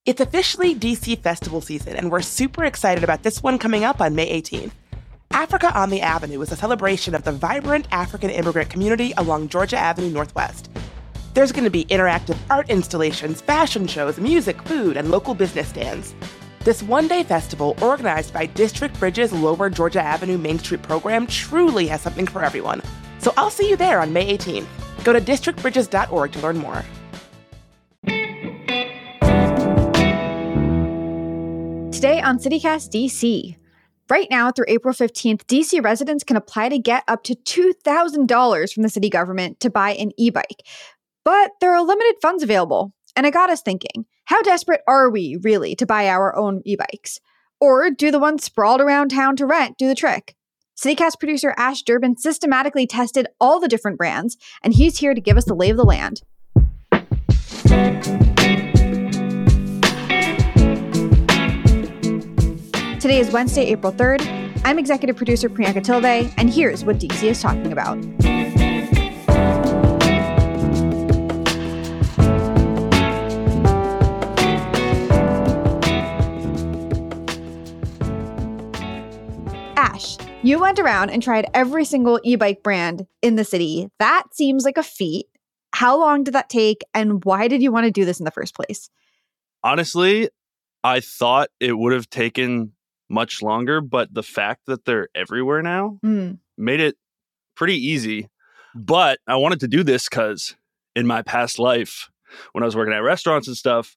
It's officially DC festival season, and we're super excited about this one coming up on May 18th. Africa on the Avenue is a celebration of the vibrant African immigrant community along Georgia Avenue Northwest. There's going to be interactive art installations, fashion shows, music, food, and local business stands. This one-day festival, organized by District Bridges' Lower Georgia Avenue Main Street program, truly has something for everyone. So I'll see you there on May 18th. Go to districtbridges.org to learn more. Today on CityCast DC. Right now, through April 15th, DC residents can apply to get up to $2,000 from the city government to buy an e-bike. But there are limited funds available. And it got us thinking, how desperate are we really to buy our own e-bikes? Or do the ones sprawled around town to rent do the trick? CityCast producer Ash Durbin systematically tested all the different brands, and he's here to give us the lay of the land. Today is Wednesday, April 3rd. I'm executive producer Priyanka Tilve, and here's what DC is talking about. Ash, you went around and tried every single e-bike brand in the city. That seems like a feat. How long did that take, and why did you want to do this in the first place? Honestly, I thought it would have taken much longer, but the fact that they're everywhere now made it pretty easy. But I wanted to do this because in my past life, when I was working at restaurants and stuff,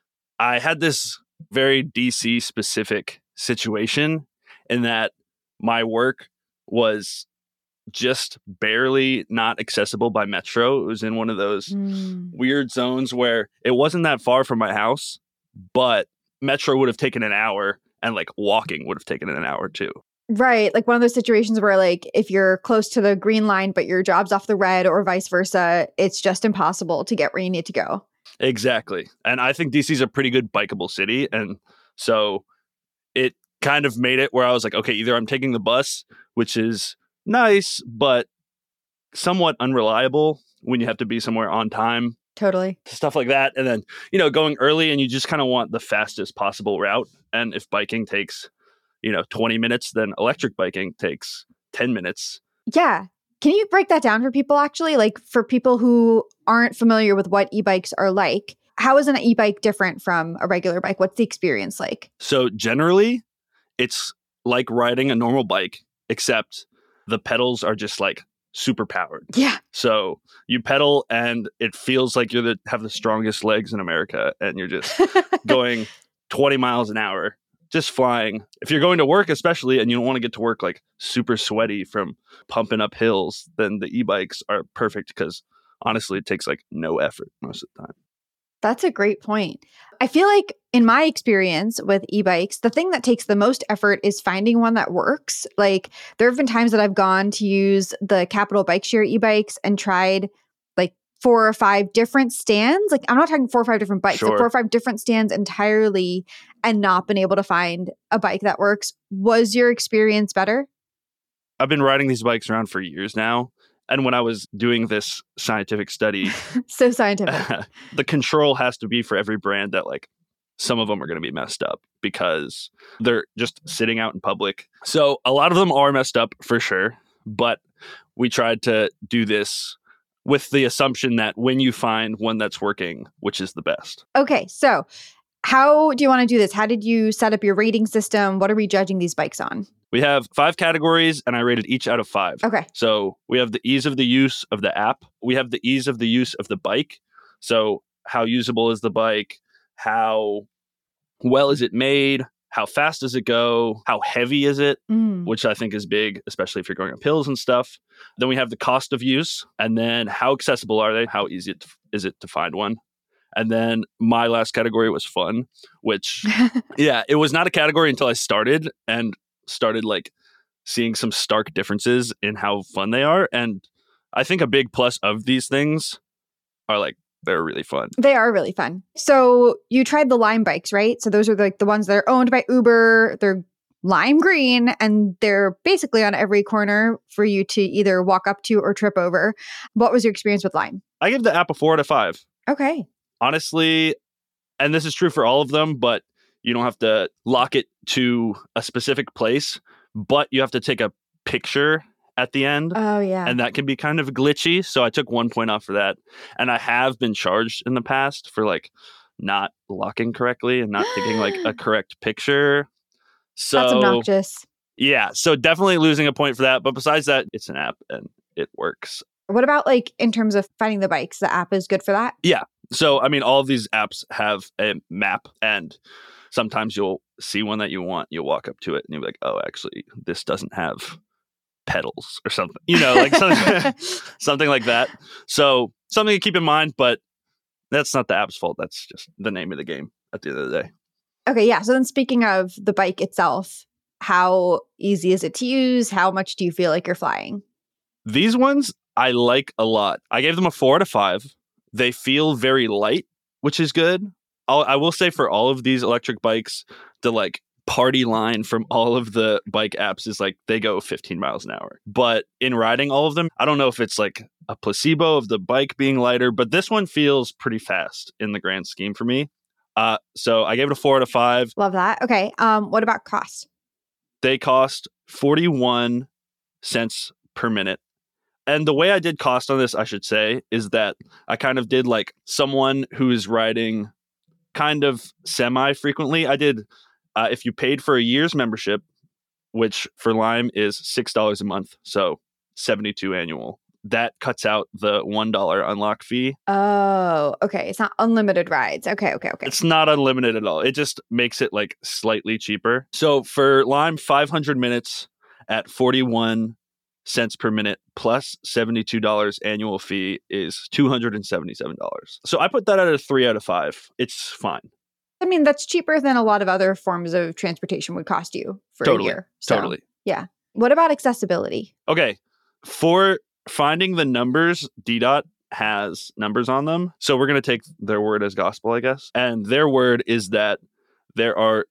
I had this very DC specific situation in that my work was just barely not accessible by Metro. It was in one of those weird zones where it wasn't that far from my house, but Metro would have taken an hour. And like walking would have taken an hour too. Right. Like one of those situations where like if you're close to the green line, but your job's off the red or vice versa, it's just impossible to get where you need to go. Exactly. And I think DC's a pretty good bikeable city. And so it kind of made it where I was like, okay, either I'm taking the bus, which is nice, but somewhat unreliable when you have to be somewhere on time. Totally. Stuff like that. And then, going early and you just kind of want the fastest possible route. And if biking takes, 20 minutes, then electric biking takes 10 minutes. Yeah. Can you break that down for people actually? Like for people who aren't familiar with what e-bikes are like, how is an e-bike different from a regular bike? What's the experience like? So generally, it's like riding a normal bike, except the pedals are just like super powered. Yeah. So you pedal and it feels like have the strongest legs in America and you're just going 20 miles an hour, just flying. If you're going to work especially and you don't want to get to work like super sweaty from pumping up hills, then the e-bikes are perfect because honestly it takes like no effort most of the time. That's a great point. I feel like in my experience with e-bikes, the thing that takes the most effort is finding one that works. Like there have been times that I've gone to use the Capital Bike Share e-bikes and tried like 4 or 5 different stands. Like I'm not talking 4 or 5 different bikes, Sure. like 4 or 5 different stands entirely and not been able to find a bike that works. Was your experience better? I've been riding these bikes around for years now. And when I was doing this scientific study, So scientific. the control has to be for every brand that like some of them are going to be messed up because they're just sitting out in public. So a lot of them are messed up for sure. But we tried to do this with the assumption that when you find one that's working, which is the best. Okay, so how do you want to do this? How did you set up your rating system? What are we judging these bikes on? We have 5 categories and I rated each out of 5. Okay. So we have the ease of the use of the app. We have the ease of the use of the bike. So how usable is the bike? How well is it made? How fast does it go? How heavy is it? Which I think is big, especially if you're going up hills and stuff. Then we have the cost of use. And then how accessible are they? How easy is it to find one? And then my last category was fun, which, yeah, it was not a category until I started like seeing some stark differences in how fun they are. And I think a big plus of these things are like, they're really fun. They are really fun. So you tried the Lime bikes, right? So those are like the ones that are owned by Uber. They're lime green and they're basically on every corner for you to either walk up to or trip over. What was your experience with Lime? I give the app a 4 out of 5. Okay. Honestly, And this is true for all of them, but you don't have to lock it to a specific place, but you have to take a picture at the end. Oh, yeah. And that can be kind of glitchy. So I took 1 point off for that. And I have been charged in the past for like not locking correctly and not taking like a correct picture. So that's obnoxious. Yeah. So definitely losing a point for that. But besides that, it's an app and it works. What about like in terms of finding the bikes? The app is good for that? Yeah. So, I mean, all of these apps have a map, and sometimes you'll see one that you want. You'll walk up to it and you'll be like, oh, actually, this doesn't have pedals or something, like something like that. So something to keep in mind, but that's not the app's fault. That's just the name of the game at the end of the day. Okay. Yeah. So then speaking of the bike itself, how easy is it to use? How much do you feel like you're flying? These ones I like a lot. I gave them a 4 out of 5. They feel very light, which is good. I will say for all of these electric bikes, the like party line from all of the bike apps is like they go 15 miles an hour. But in riding all of them, I don't know if it's like a placebo of the bike being lighter, but this one feels pretty fast in the grand scheme for me. So I gave it a 4 out of 5. Love that. Okay. What about cost? They cost 41 cents per minute. And the way I did cost on this, I should say, is that I kind of did like someone who is riding kind of semi-frequently. I did, if you paid for a year's membership, which for Lime is $6 a month, so $72 annual. That cuts out the $1 unlock fee. Oh, okay. It's not unlimited rides. Okay. It's not unlimited at all. It just makes it like slightly cheaper. So for Lime, 500 minutes at 41 cents per minute plus $72 annual fee is $277. So I put that at a 3 out of 5. It's fine. I mean, that's cheaper than a lot of other forms of transportation would cost you for a year. So, totally. Yeah. What about accessibility? Okay. For finding the numbers, DDOT has numbers on them. So we're going to take their word as gospel, I guess. And their word is that there are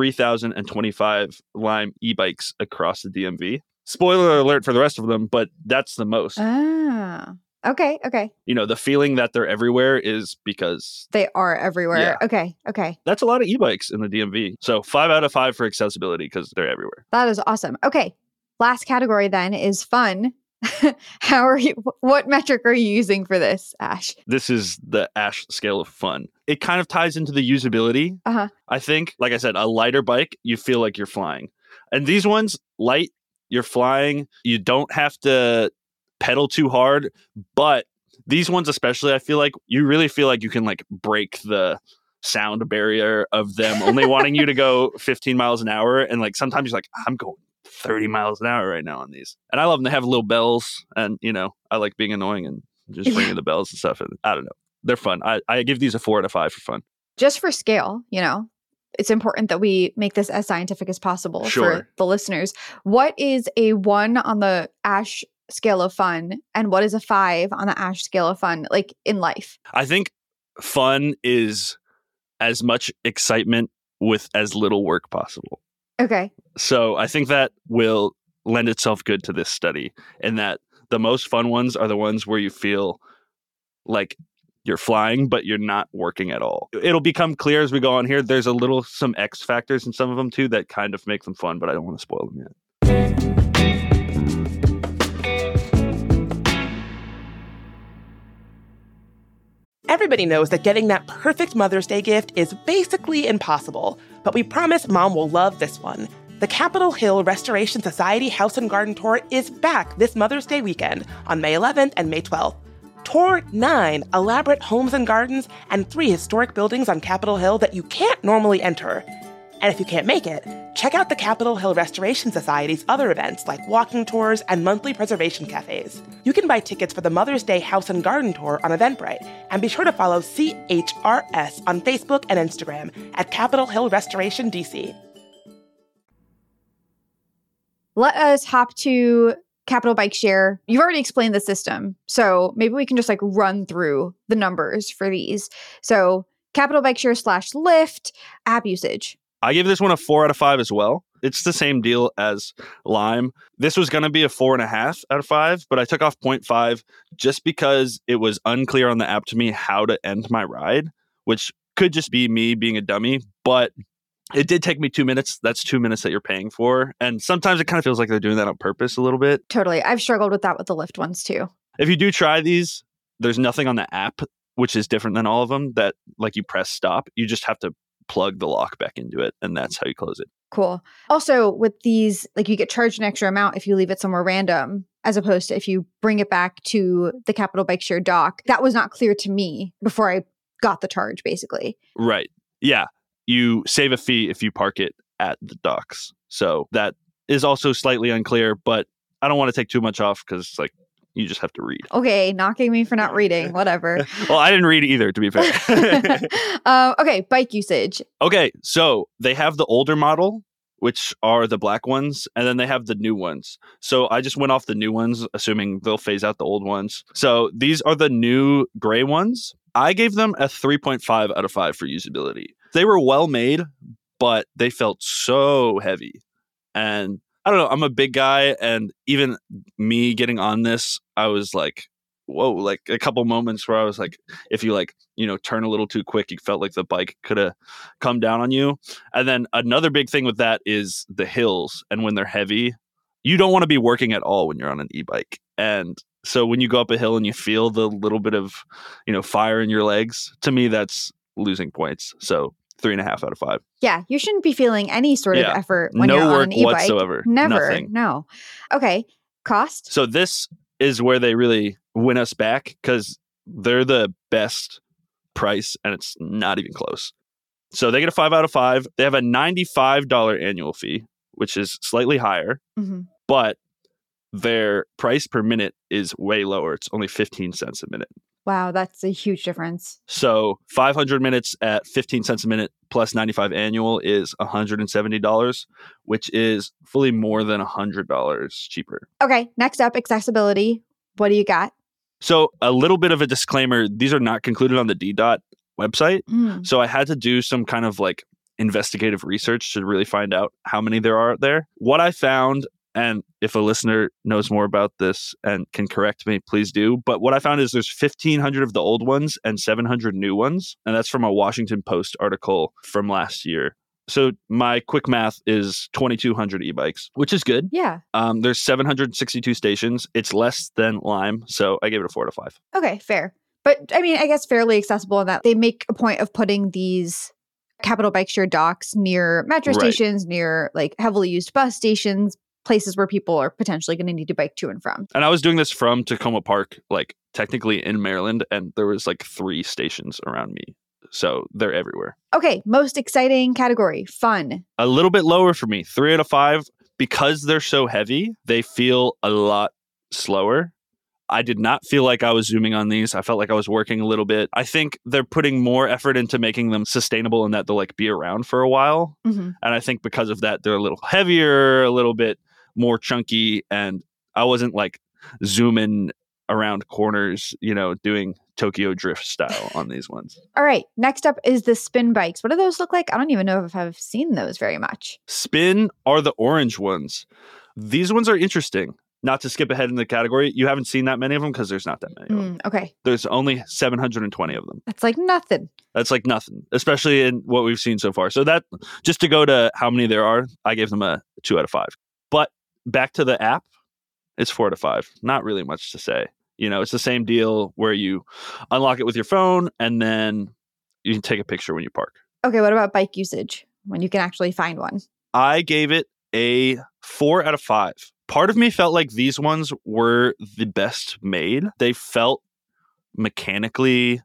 3,025 Lime e-bikes across the DMV. Spoiler alert for the rest of them, but that's the most. Ah, okay. The feeling that they're everywhere is because they are everywhere. Yeah. Okay. That's a lot of e-bikes in the DMV. So 5 out of 5 for accessibility because they're everywhere. That is awesome. Okay. Last category then is fun. What metric are you using for this, Ash? This is the Ash scale of fun. It kind of ties into the usability. I think, like I said, a lighter bike, you feel like you're flying. And these ones, light, you're flying. You don't have to pedal too hard. But these ones especially, I feel like you really feel like you can like break the sound barrier of them only wanting you to go 15 miles an hour. And like sometimes you're like, I'm going 30 miles an hour right now on these. And I love them. They have little bells. And, I like being annoying and just ringing the bells and stuff. And I don't know. They're fun. I give these a 4 out of 5 for fun. Just for scale, it's important that we make this as scientific as possible for the listeners. What is a 1 on the Ash scale of fun and what is a 5 on the Ash scale of fun, like in life? I think fun is as much excitement with as little work possible. Okay. So I think that will lend itself good to this study in that the most fun ones are the ones where you feel like you're flying, but you're not working at all. It'll become clear as we go on here. There's some X factors in some of them too that kind of make them fun, but I don't want to spoil them yet. Everybody knows that getting that perfect Mother's Day gift is basically impossible, but we promise Mom will love this one. The Capitol Hill Restoration Society House and Garden Tour is back this Mother's Day weekend on May 11th and May 12th. Tour 9 elaborate homes and gardens and 3 historic buildings on Capitol Hill that you can't normally enter. And if you can't make it, check out the Capitol Hill Restoration Society's other events like walking tours and monthly preservation cafes. You can buy tickets for the Mother's Day House and Garden Tour on Eventbrite, and be sure to follow CHRS on Facebook and Instagram at Capitol Hill Restoration DC. Let us hop to Capital Bike Share. You've already explained the system, so maybe we can just like run through the numbers for these. So Capital Bike Share /Lyft, app usage. I give this one a 4 out of 5 as well. It's the same deal as Lime. This was going to be a 4.5 out of 5, but I took off 0.5 just because it was unclear on the app to me how to end my ride, which Could just be me being a dummy, but it did take me 2 minutes. That's 2 minutes that you're paying for. And sometimes it kind of feels like they're doing that on purpose a little bit. Totally. I've struggled with that with the Lyft ones too. If you do try these, there's nothing on the app, which is different than all of them, that like you press stop. You just have to plug the lock back into it, and that's how you close it. Cool. Also, with these, like you get charged an extra amount if you leave it somewhere random, as opposed to if you bring it back to the Capital Bike Share dock. That was not clear to me before I got the charge, basically. Right. Yeah. You save a fee if you park it at the docks. So that is also slightly unclear, but I don't want to take too much off because like you just have to read. Okay, knocking me for not reading, whatever. Well, I didn't read either, to be fair. Okay, bike usage. Okay, so they have the older model, which are the black ones, and then they have the new ones. So I just went off the new ones, assuming they'll phase out the old ones. So these are the new gray ones. I gave them a 3.5 out of 5 for usability. They were well made, but they felt so heavy. And I don't know, I'm a big guy, and even me getting on this, I was like, whoa, like a couple moments where I was like, if you like, turn a little too quick, you felt like the bike could have come down on you. And then another big thing with that is the hills. And when they're heavy, you don't want to be working at all when you're on an e-bike. And so when you go up a hill and you feel the little bit of, fire in your legs, to me, that's losing points. So 3.5 out of 5. Yeah, you shouldn't be feeling any sort of effort when you're on an e-bike. No work whatsoever. Never. Nothing. No. Okay. Cost? So this is where they really win us back because they're the best price and it's not even close. So they get a 5 out of 5. They have a $95 annual fee, which is slightly higher, but their price per minute is way lower. It's only 15 cents a minute. Wow, that's a huge difference. So 500 minutes at 15 cents a minute plus 95 annual is $170, which is fully more than $100 cheaper. Okay, next up, accessibility. What do you got? So a little bit of a disclaimer, these are not concluded on the DDOT website. So I had to do some kind of like investigative research to really find out how many there are there. What I found, and if a listener knows more about this and can correct me, please do. But what I found is there's 1,500 of the old ones and 700 new ones. And that's from a Washington Post article from last year. So my quick math is 2,200 e-bikes, which is good. Yeah. There's 762 stations. It's less than Lime. So I gave it a 4 out of 5. Okay, fair. But I mean, I guess fairly accessible in that they make a point of putting these Capital Bike Share docks near metro stations, near like heavily used bus stations, places where people are potentially going to need to bike to and from. And I was doing this from Tacoma Park, like technically in Maryland, and there was like 3 stations around me. So they're everywhere. Okay, most exciting category, fun. A little bit lower for me, 3 out of 5. Because they're so heavy, they feel a lot slower. I did not feel like I was zooming on these. I felt like I was working a little bit. I think they're putting more effort into making them sustainable and that they'll like be around for a while. And I think because of that, they're a little heavier, a little bit more chunky, and I wasn't like zooming around corners, doing Tokyo Drift style on these ones. All right. Next up is the spin bikes. What do those look like? I don't even know if I've seen those very much. Spin are the orange ones. These ones are interesting. Not to skip ahead in the category, you haven't seen that many of them because there's not that many of them. Okay. There's only 720 of them. That's like nothing. That's like nothing, especially in what we've seen so far. So that, just to go to how many there are, I gave them a 2 out of 5. But back to the app, it's 4 out of 5. Not really much to say. It's the same deal where you unlock it with your phone and then you can take a picture when you park. Okay, what about bike usage when you can actually find one? I gave it a 4 out of 5. Part of me felt like these ones were the best made. They felt mechanically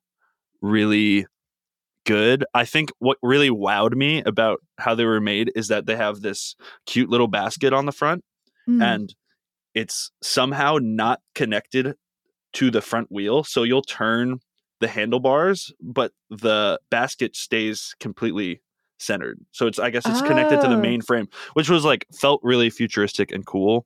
really good. I think what really wowed me about how they were made is that they have this cute little basket on the front and it's somehow not connected to the front wheel. So you'll turn the handlebars, but the basket stays completely centered. So I guess it's connected to the main frame, which was like felt really futuristic and cool.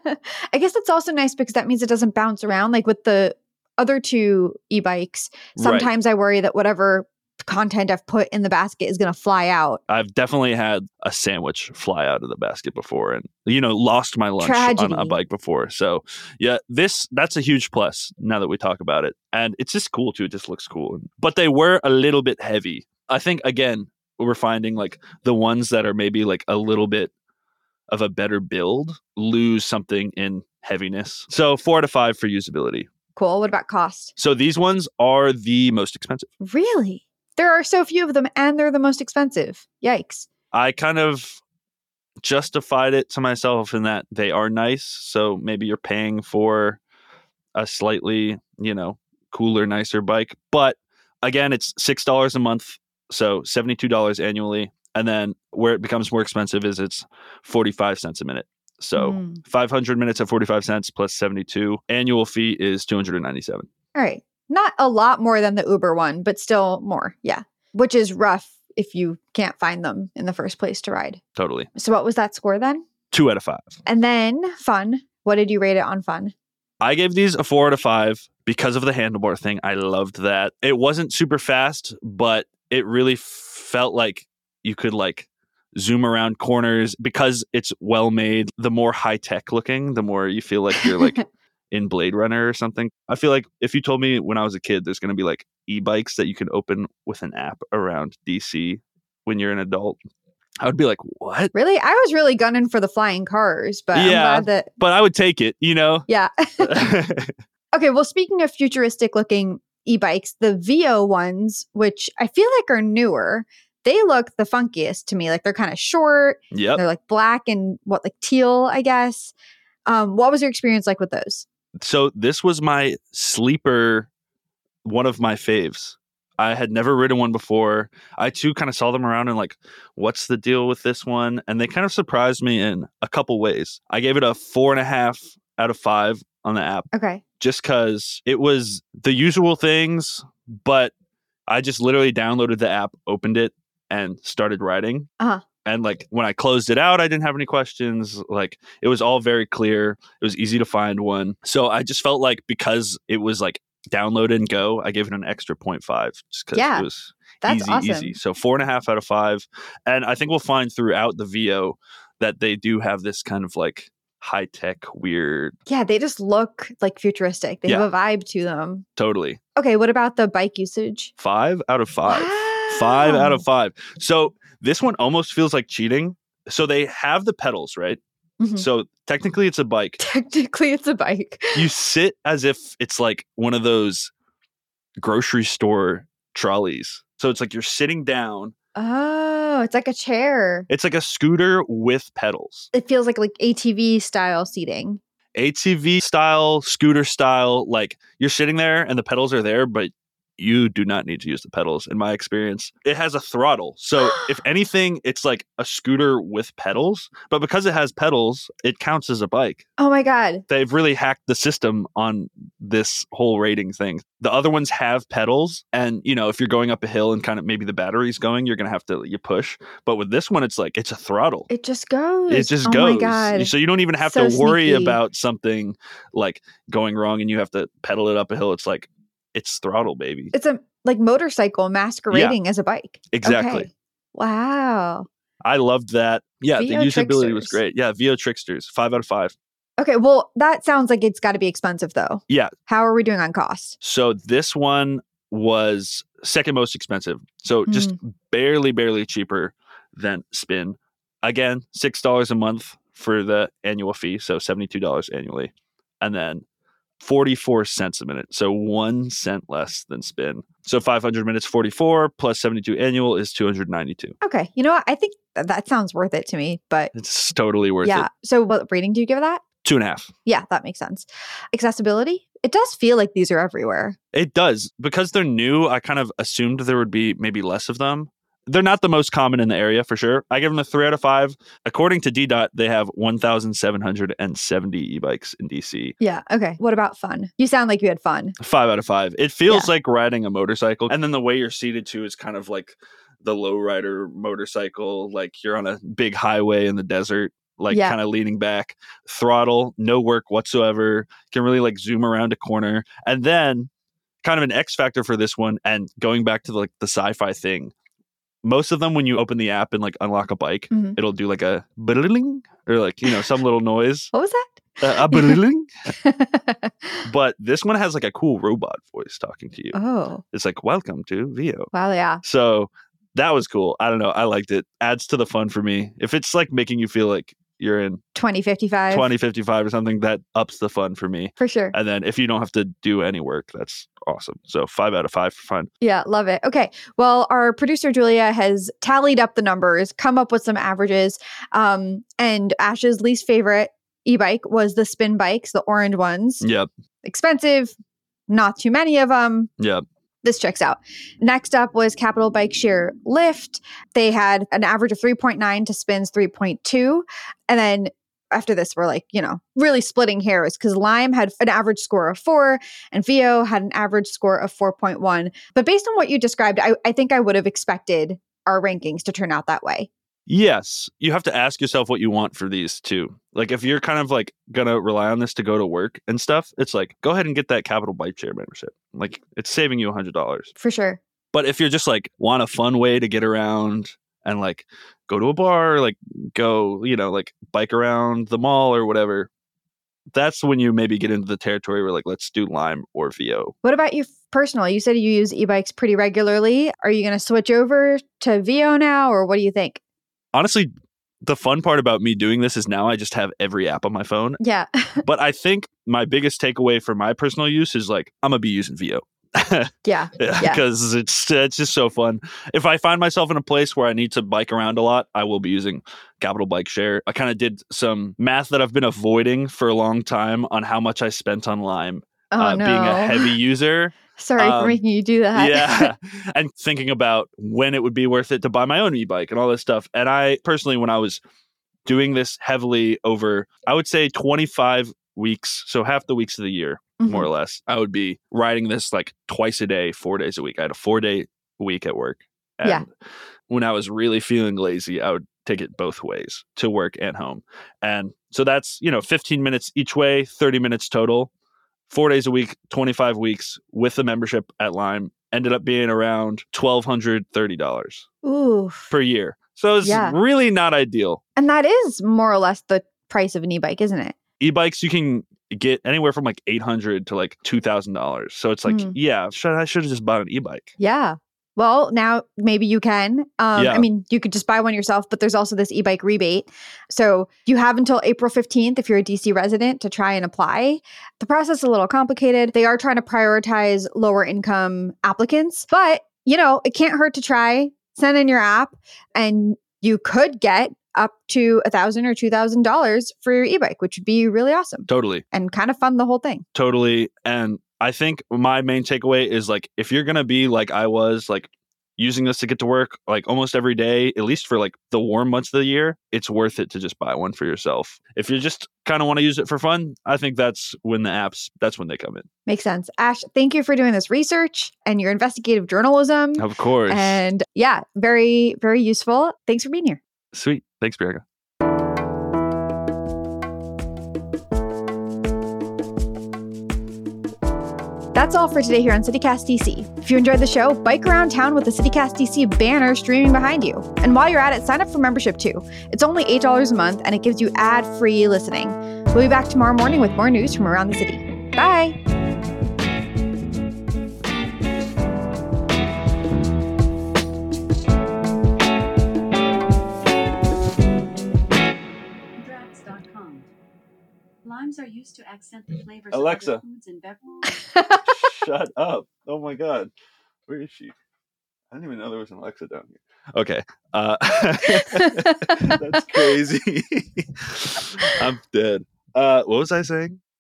I guess that's also nice because that means it doesn't bounce around. Like with the other 2 e-bikes, sometimes I worry that whatever content I've put in the basket is going to fly out. I've definitely had a sandwich fly out of the basket before and, lost my lunch on a bike before. So yeah, that's a huge plus now that we talk about it. And it's just cool too. It just looks cool. But they were a little bit heavy. I think, again, we're finding like the ones that are maybe like a little bit of a better build lose something in heaviness. So 4 out of 5 for usability. Cool. What about cost? So these ones are the most expensive. Really? There are so few of them and they're the most expensive. Yikes. I kind of justified it to myself in that they are nice. So maybe you're paying for a slightly, cooler, nicer bike. But again, it's $6 a month. So $72 annually. And then where it becomes more expensive is it's 45 cents a minute. So 500 minutes at 45 cents plus 72. Annual fee is $297. All right. Not a lot more than the Uber one, but still more. Yeah. Which is rough if you can't find them in the first place to ride. Totally. So what was that score then? 2 out of 5. And then fun. What did you rate it on fun? I gave these a 4 out of 5 because of the handlebar thing. I loved that. It wasn't super fast, but it really felt like you could like zoom around corners because it's well made. The more high tech looking, the more you feel like you're like in Blade Runner or something. I feel like if you told me when I was a kid, there's going to be like e-bikes that you can open with an app around DC when you're an adult, I would be like, what? Really? I was really gunning for the flying cars, but I'm glad that... But I would take it, Yeah. Okay, well, speaking of futuristic looking e-bikes, the Vio ones, which I feel like are newer, they look the funkiest to me. Like they're kind of short. Yep. They're like black and like teal, I guess. What was your experience like with those? So this was my sleeper, one of my faves. I had never ridden one before. I too kind of saw them around and like, what's the deal with this one? And they kind of surprised me in a couple ways. I gave it a 4.5 out of 5 on the app. Okay. Just because it was the usual things, but I just literally downloaded the app, opened it, and started riding. Uh-huh. And like when I closed it out, I didn't have any questions. Like it was all very clear. It was easy to find one. So I just felt like because it was like download and go, I gave it an extra 0.5 just because it was easy. So 4.5 out of 5. And I think we'll find throughout the Vio that they do have this kind of like high tech, weird. Yeah, they just look like futuristic. They have a vibe to them. Totally. Okay, what about the bike usage? 5 out of 5. Wow. 5 out of 5. So this one almost feels like cheating. So they have the pedals, right? Mm-hmm. So technically it's a bike. You sit as if it's like one of those grocery store trolleys. So it's like you're sitting down. Oh, it's like a chair. It's like a scooter with pedals. It feels like ATV style seating. ATV style, scooter style, like you're sitting there and the pedals are there, but you do not need to use the pedals, in my experience. It has a throttle. So if anything, it's like a scooter with pedals. But because it has pedals, it counts as a bike. Oh my God. They've really hacked the system on this whole rating thing. The other ones have pedals. And, if you're going up a hill and kind of maybe the battery's going, you're going to have to push. But with this one, it's like, it's a throttle. It just goes. It just goes. Oh my God. So you don't even have to worry about something like going wrong and you have to pedal it up a hill. It's like, it's throttle, baby. It's a motorcycle masquerading as a bike. Exactly. Okay. Wow. I loved that. Yeah, Vio the usability Tricksters. was great. Yeah, Vio Tricksters, 5 out of 5. Okay, well, that sounds like it's got to be expensive, though. Yeah. How are we doing on cost? So this one was second most expensive. So just barely cheaper than Spin. Again, $6 a month for the annual fee, so $72 annually. And then 44 cents a minute, so 1 cent less than Spin. So 500 minutes, 44 plus 72 annual is 292. Okay, you know what? I think that sounds worth it to me, but it's totally worth it. Yeah. So what rating do you give that? 2.5. Yeah, that makes sense. Accessibility? It does feel like these are everywhere. It does. Because they're new, I kind of assumed there would be maybe less of them. They're not the most common in the area for sure. I give them a 3 out of 5. According to DDOT, they have 1,770 e-bikes in DC. Yeah. Okay. What about fun? You sound like you had fun. 5 out of 5. It feels like riding a motorcycle. And then the way you're seated too is kind of like the lowrider motorcycle. Like you're on a big highway in the desert, kind of leaning back. Throttle, no work whatsoever. Can really like zoom around a corner. And then kind of an X factor for this one. And going back to the sci-fi thing. Most of them, when you open the app and unlock a bike, it'll do like a bling or some little noise. What was that? A bling. But this one has a cool robot voice talking to you. Oh. It's like, welcome to Vio. Wow, yeah. So That was cool. I don't know. I liked it. Adds to the fun for me. If it's like making you feel like you're in 2055 or something, that ups the fun for me. For sure. And then if you don't have to do any work, that's awesome. So 5 out of 5 for fun. Yeah, love it. Okay. Well, our producer Julia has tallied up the numbers, come up with some averages. And Ash's least favorite e-bike was the spin bikes, the orange ones. Yep. Expensive, not too many of them. Yep. This checks out. Next up was Capital Bike Share Lift. They had an average of 3.9 to Spin's 3.2. And then after this, we're like, really splitting hairs because Lime had an average score of 4 and Vio had an average score of 4.1. But based on what you described, I think I would have expected our rankings to turn out that way. Yes. You have to ask yourself what you want for these too. Like if you're kind of like going to rely on this to go to work and stuff, it's like, go ahead and get that Capital Bike Share membership. Like it's saving you $100. For sure. But if you're just like want a fun way to get around and like go to a bar, like go, like bike around the mall or whatever, that's when you maybe get into the territory where like, let's do Lime or Vio. What about you personal? You said you use e-bikes pretty regularly. Are you going to switch over to Vio now or what do you think? Honestly, the fun part about me doing this is now I just have every app on my phone. Yeah. But I think my biggest takeaway for my personal use is like, I'm going to be using Vio. Yeah. Because it's just so fun. If I find myself in a place where I need to bike around a lot, I will be using Capital Bike Share. I kind of did some math that I've been avoiding for a long time on how much I spent on Lime. No. Being a heavy user. Sorry for making you do that. Yeah. And thinking about when it would be worth it to buy my own e-bike and all this stuff. And I personally, when I was doing this heavily over, I would say 25 weeks, so half the weeks of the year, more or less, I would be riding this like twice a day, 4 days a week. I had a 4-day week at work. And when I was really feeling lazy, I would take it both ways to work and home. And so that's, 15 minutes each way, 30 minutes total. 4 days a week, 25 weeks with the membership at Lime ended up being around $1,230 per year. So it's really not ideal. And that is more or less the price of an e-bike, isn't it? E-bikes, you can get anywhere from like $800 to like $2,000. So it's like, I should have just bought an e-bike. Yeah. Well, now maybe you can. I mean, you could just buy one yourself, but there's also this e-bike rebate. So you have until April 15th if you're a DC resident to try and apply. The process is a little complicated. They are trying to prioritize lower income applicants, but it can't hurt to try. Send in your app and you could get up to $1,000 or $2,000 for your e-bike, which would be really awesome. Totally. And kind of fund the whole thing. Totally. And I think my main takeaway is like, if you're going to be like I was, like using this to get to work like almost every day, at least for like the warm months of the year, it's worth it to just buy one for yourself. If you just kind of want to use it for fun, I think that's when that's when they come in. Makes sense. Ash, thank you for doing this research and your investigative journalism. Of course. And very, very useful. Thanks for being here. Sweet. Thanks, Bianca. That's all for today here on CityCast DC. If you enjoyed the show, bike around town with the CityCast DC banner streaming behind you. And while you're at it, sign up for membership too. It's only $8 a month and it gives you ad-free listening. We'll be back tomorrow morning with more news from around the city. Bye! Limes are used to accent the flavors Alexa. of other foods and beverages. Shut up. Oh my God. Where is she? I didn't even know there was an Alexa down here. Okay. That's crazy. I'm dead. What was I saying?